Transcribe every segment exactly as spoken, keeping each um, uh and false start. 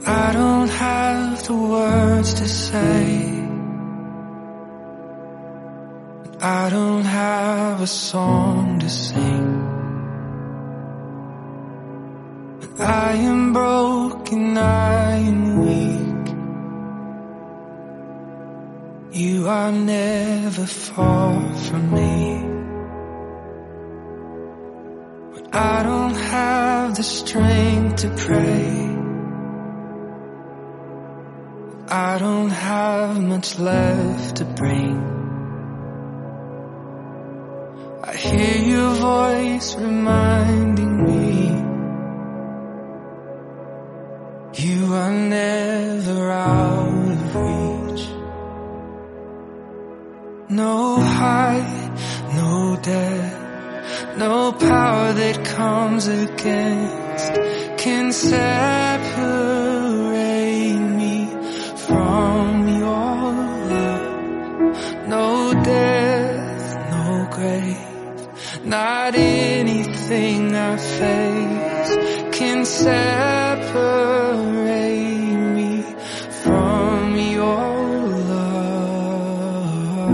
I don't have the words to say. I don't have a song to sing. But I am broken, I am weak. You are never far from me. But I don't have the strength to pray. I don't have much left to bring. I hear your voice reminding me you are never out of reach. No height, no depth, no power that comes against can separate me from your love. No death, no grave, not anything I face can separate me from your love.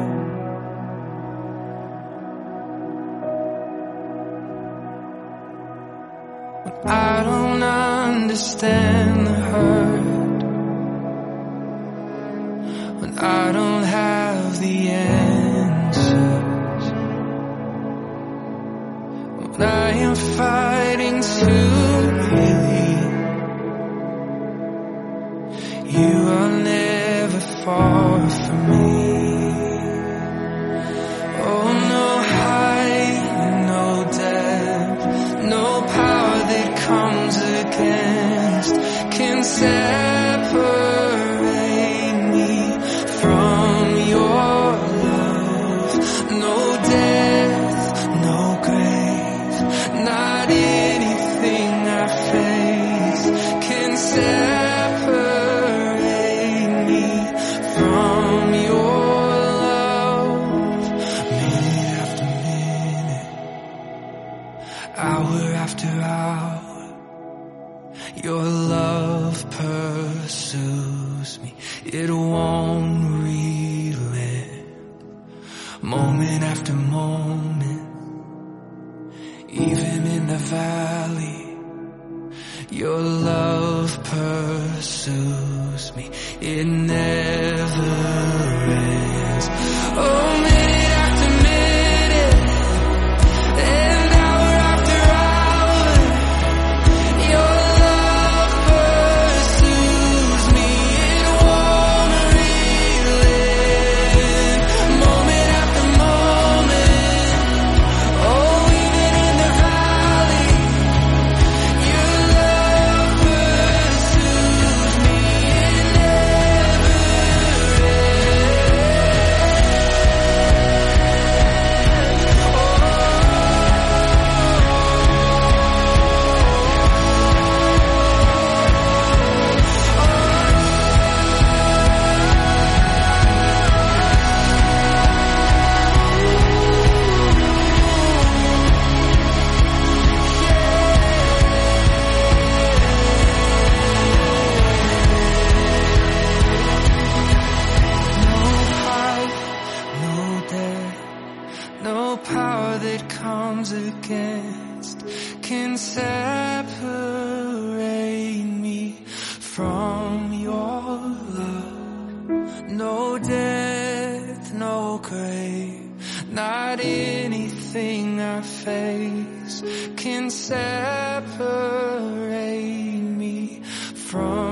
When I don't understand the hurt, when I don't have the answers, when I am fighting to believe, you are never far from me. Oh, no height, no depth, no power that comes against can separate me from your love. No death, no grave, not anything I face can separate me from your love. Minute after minute, hour after hour, your love pursues me. It won't relent. Moment after moment, even in the valley, your love pursues me. It never ends. Oh, minute after minute, and hour after hour, your love pursues me. It won't relent. Moment after moment, oh, even in the valley, your love pursues me. It never no power that comes against can separate me from your love. No death, no grave, not anything I face can separate me from